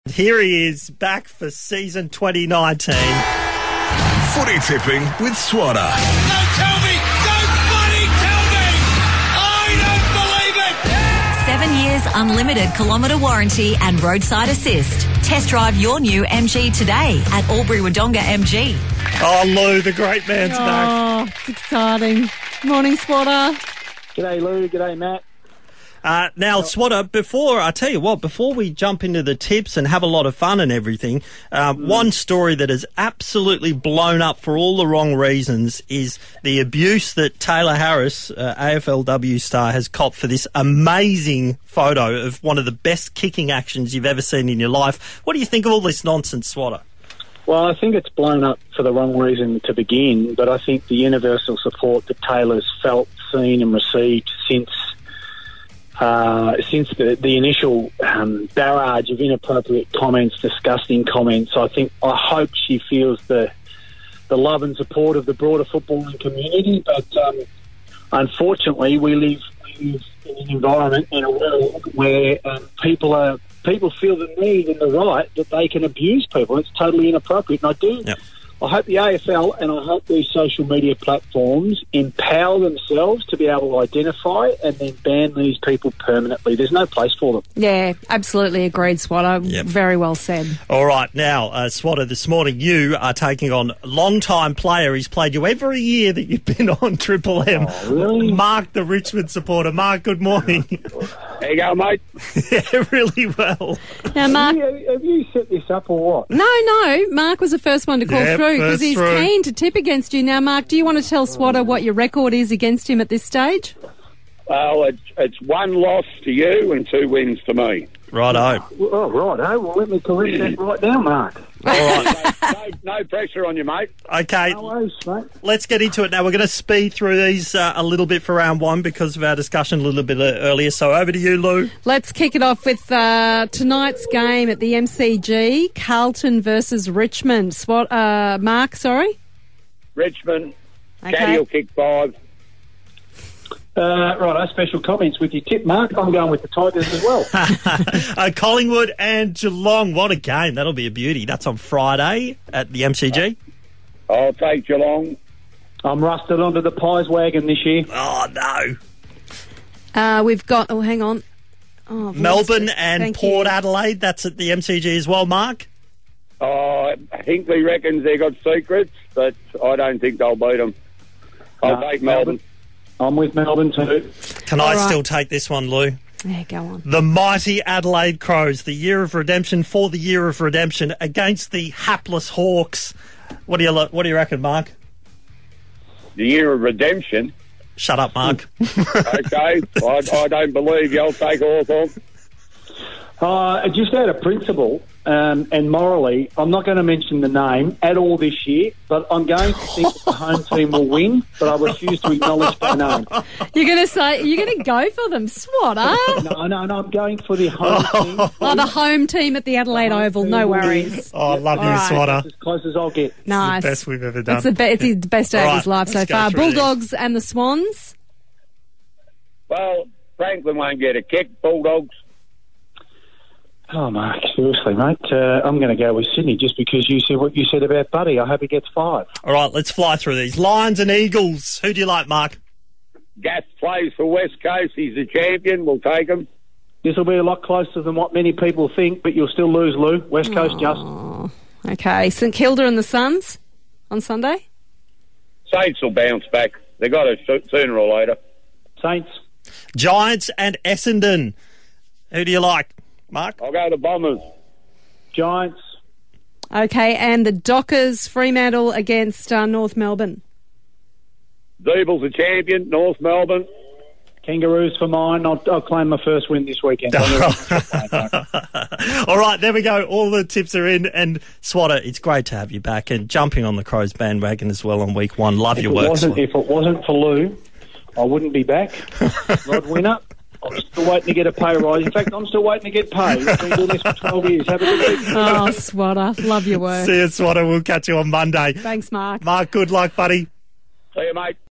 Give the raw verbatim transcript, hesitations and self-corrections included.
Here he is, back for season twenty nineteen. Footy tipping with Swatter. Don't tell me! Don't bloody tell me! I don't believe it! Seven years unlimited kilometre warranty and roadside assist. Test drive your new M G today at Albury Wodonga M G. Oh, Lou, the great man's back. Oh, it's exciting. Morning, Swatter. G'day, Lou. G'day, Matt. Uh, now, Swatter, before, I tell you what, before we jump into the tips and have a lot of fun and everything, uh, mm. one story that has absolutely blown up for all the wrong reasons is the abuse that Taylor Harris, uh, A F L W star, has copped for this amazing photo of one of the best kicking actions you've ever seen in your life. What do you think of all this nonsense, Swatter? Well, I think it's blown up for the wrong reason to begin, but I think the universal support that Taylor's felt, seen and received since Uh, since the, the initial um, barrage of inappropriate comments, disgusting comments, I think, I hope she feels the the love and support of the broader footballing community. But um, unfortunately, we live, we live in an environment and a world where um, people are people feel the need and the right that they can abuse people. It's totally inappropriate, and I do. Yep. I hope the A F L and I hope these social media platforms empower themselves to be able to identify and then ban these people permanently. There's no place for them. Yeah, absolutely agreed, Swatter. Yep. Very well said. All right, now, uh, Swatter, this morning you are taking on long-time player. He's played you every year that you've been on Triple M. Oh, really? Mark, the Richmond supporter. Mark, good morning. There you go, mate. Yeah, really well. Now, Mark... Have you, have you set this up or what? No, no. Mark was the first one to call Yep, through because he's through. keen to tip against you. Now, Mark, do you want to tell Swatter what your record is against him at this stage? Well, it's, it's one loss to you and two wins to me. Righto. Oh, right. Oh, well, let me correct that right now, Mark. All right. no, no pressure on you, mate. Okay, No worries, mate. let's get into it now. We're going to speed through these uh, a little bit for round one because of our discussion a little bit earlier. So over to you, Lou. Let's kick it off with uh, tonight's game at the M C G, Carlton versus Richmond. Swat, uh, Mark, sorry? Richmond, Okay. Caddy will kick five. Uh, right, special comments with your tip, Mark. I'm going with the Tigers as well. uh, Collingwood and Geelong. What a game. That'll be a beauty. That's on Friday at the M C G. I'll take Geelong. I'm rusted onto the Pies wagon this year. Oh, no. Uh, we've got, oh, hang on. Oh, I've Melbourne lost it. and Thank Port you. Adelaide. That's at the M C G as well, Mark. Uh, Hinkley reckons they got secrets, but I don't think they'll beat them. I'll No, take Melbourne. Melbourne. I'm with Melbourne too. Can All I right. still take this one, Lou? Yeah, go on. The mighty Adelaide Crows, the year of redemption for the year of redemption against the hapless Hawks. What do you lo- What do you reckon, Mark? The year of redemption. Shut up, Mark. Okay, I, I don't believe you. I'll take Hawthorn. Uh, just out of principle um, and morally, I'm not going to mention the name at all this year, but I'm going to think that the home team will win, but I refuse to acknowledge their name. You're going to say, you're going to go for them, Swatter? No, no, no, I'm going for the home team. Oh, the home team at the Adelaide Oval, no worries. Oh, I love All you, right. Swatter. As close as I'll get. Nice. The best we've ever done. It's the, be- it's the best day All of his right, life so let's go far. through these. Bulldogs and the Swans. Well, Franklin won't get a kick. Bulldogs. Oh, Mark, seriously, mate. Uh, I'm going to go with Sydney just because you said what you said about Buddy. I hope he gets five. All right, let's fly through these. Lions and Eagles. Who do you like, Mark? Gaff plays for West Coast. He's the champion. We'll take him. This will be a lot closer than what many people think, but you'll still lose, Lou. West Coast just. Oh, okay. St Kilda and the Suns on Sunday. Saints will bounce back. They got it so- sooner or later. Saints. Giants and Essendon. Who do you like, Mark? I'll go to Bombers. Giants. Okay, and the Dockers, Fremantle against uh, North Melbourne. Zeebel's the champion. North Melbourne. Kangaroos for mine. I'll, I'll claim my first win this weekend. All right, there we go. All the tips are in. And Swatter, it's great to have you back and jumping on the Crows bandwagon as well on week one. Love if, your it work. wasn't, Swatter. if it wasn't for Lou, I wouldn't be back. Rod Winner. I'm still waiting to get a pay rise. In fact, I'm still waiting to get paid. I've been doing this for twelve years. Have a good week. Oh, Swatter. Love your work. See you, Swatter. We'll catch you on Monday. Thanks, Mark. Mark, good luck, buddy. See you, mate.